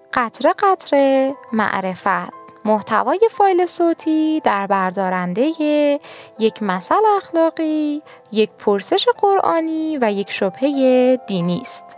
قطره قطره معرفت، محتوای فایل صوتی در بردارنده یک مثل اخلاقی، یک پرسش قرآنی و یک شبهه دینی است.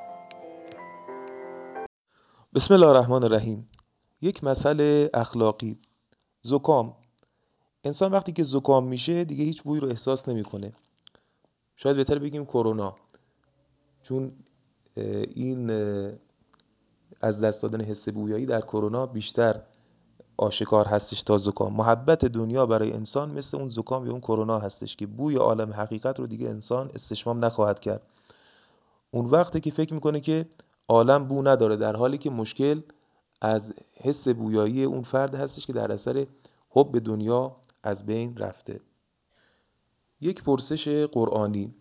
بسم الله الرحمن الرحیم. یک مثل اخلاقی. زکام. انسان وقتی که زکام میشه دیگه هیچ بویی رو احساس نمیکنه. شاید بهتر بگیم کرونا، چون این از دست دادن حس بویایی در کرونا بیشتر آشکار هستش تا زکام. محبت دنیا برای انسان مثل اون زکام یا اون کرونا هستش که بوی عالم حقیقت رو دیگه انسان استشمام نخواهد کرد. اون وقتی که فکر میکنه که عالم بو نداره، در حالی که مشکل از حس بویایی اون فرد هستش که در اثر حب دنیا از بین رفته. یک پرسش قرآنی.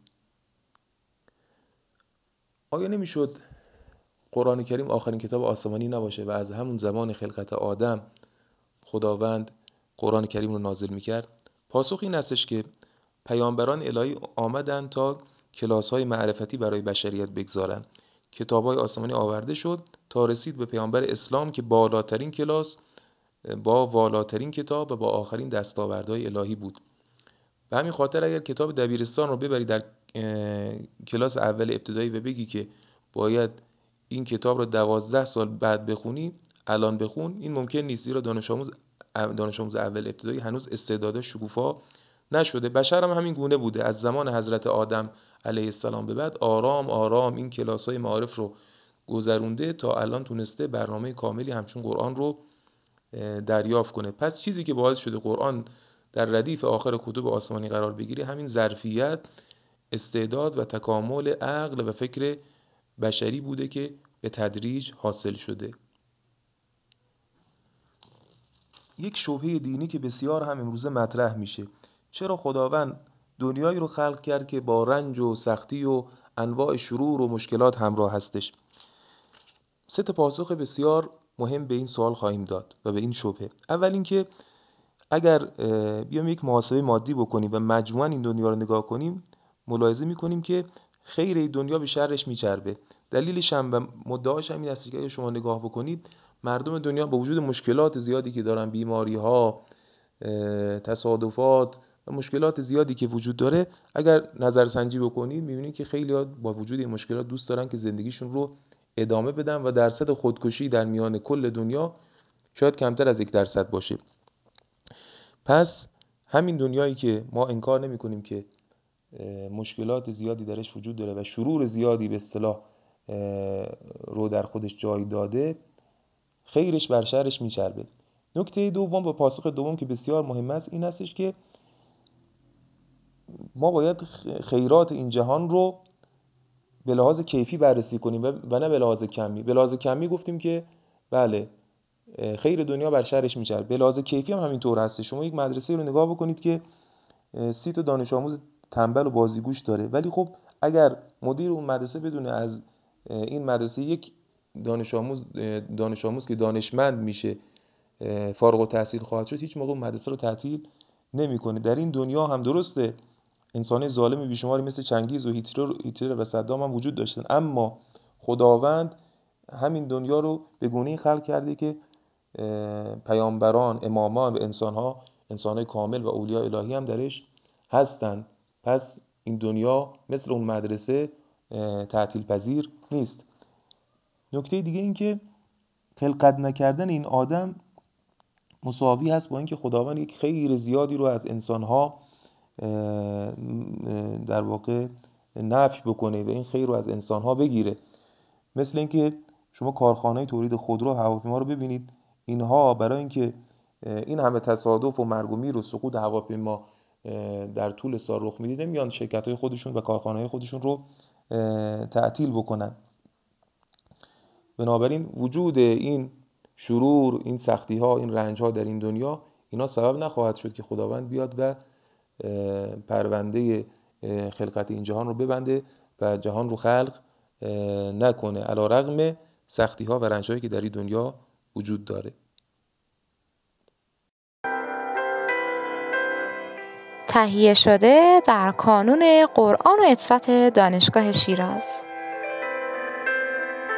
آیا نمیشد قرآن کریم آخرین کتاب آسمانی نباشه و از همون زمان خلقت آدم خداوند قرآن کریم رو نازل میکرد؟ پاسخ این هستش که پیامبران الهی آمدن تا کلاس‌های معرفتی برای بشریت بگذارن. کتاب‌های آسمانی آورده شد تا رسید به پیامبر اسلام که بالاترین کلاس با والاترین کتاب و با آخرین دستاوردهای الهی بود. به همین خاطر اگر کتاب دبیرستان رو ببری در کلاس اول ابتدایی و بگی که باید این کتاب رو 12 سال بعد بخونی، الان بخون، این ممکن نیست، زیرا دانش آموز اول ابتدایی هنوز استعدادش شکوفا نشده. بشر هم همین گونه بوده. از زمان حضرت آدم علیه السلام به بعد آرام آرام این کلاس‌های معارف رو گذرونده تا الان تونسته برنامه کاملی همچون قرآن رو دریافت کنه. پس چیزی که باعث شده قرآن در ردیف آخر کتب آسمانی قرار بگیره همین ظرفیت، استعداد و تکامل عقل و فکر بشری بوده که به تدریج حاصل شده. یک شبهه دینی که بسیار هم امروزه مطرح میشه: چرا خداوند دنیایی رو خلق کرد که با رنج و سختی و انواع شرور و مشکلات همراه هستش؟ 3 پاسخ بسیار مهم به این سوال خواهیم داد و به این شبهه. اول اینکه اگر بیام یک محاسبه مادی بکنیم و مجموعاً این دنیا رو نگاه کنیم، ملاحظه میکنیم که خیر این دنیا به شرش میچربه. دلیلش هم و مدعاش هم این است که اگر شما نگاه بکنید، مردم دنیا با وجود مشکلات زیادی که دارن، بیماری‌ها، تصادفات و مشکلات زیادی که وجود داره، اگر نظرسنجی بکنید میبینید که خیلی‌ها با وجود این مشکلات دوست دارن که زندگیشون رو ادامه بدن و درصد خودکشی در میان کل دنیا شاید کمتر از 1% باشه. پس همین دنیایی که ما انکار نمی کنیم که مشکلات زیادی درش وجود داره و شرور زیادی به اصطلاح رو در خودش جای داده، خیرش بر شرش میچربه. نکته دوم و پاسخ دوم که بسیار مهم است این هستش که ما باید خیرات این جهان رو به لحاظ کیفی بررسی کنیم و نه به لحاظ کمی. به لحاظ کمی گفتیم که بله خیر دنیا بر شرش میچربه، به لحاظ کیفی هم همینطور هست. شما یک مدرسه رو نگاه بکنید که 30 تا دانش آموز تنبل و بازیگوش داره، ولی خب اگر مدیر اون مدرسه بدونه از این مدرسه یک دانش آموز که دانشمند میشه فارغ التحصیل خواهد شد، هیچ موقع مدرسه رو تعطیل نمیکنه. در این دنیا هم درسته انسان ظالم بیشماری مثل چنگیز و هیتلر و صدام هم وجود داشتن، اما خداوند همین دنیا رو به گونه‌ای خلق کرده که پیامبران، امامان و انسان‌های کامل و اولیاء الهی هم درش هستند. پس این دنیا مثل اون مدرسه تعطیل پذیر نیست. نکته دیگه این که خلقت نکردن این آدم مساوی هست با اینکه خداوند یک خیر زیادی رو از انسان‌ها در واقع نفی بکنه و این خیر رو از انسان‌ها بگیره. مثل اینکه شما کارخانه‌های تولید خودرو و هواپیما رو ببینید، اینها برای اینکه این همه تصادف و مرگ و میر و سقوط هواپیما در طول سال رخ میده، نمیان شرکت‌های خودشون و کارخانه‌های خودشون رو تعطیل بکنن. بنابراین وجود این شرور، این سختی‌ها، این رنج‌ها در این دنیا، اینا سبب نخواهد شد که خداوند بیاد و پرونده خلقت این جهان رو ببنده و جهان رو خلق نکنه، علی‌رغم سختی‌ها و رنج‌هایی که در این دنیا وجود داره. تهیه شده در کانون قرآن و اطرات دانشگاه شیراز.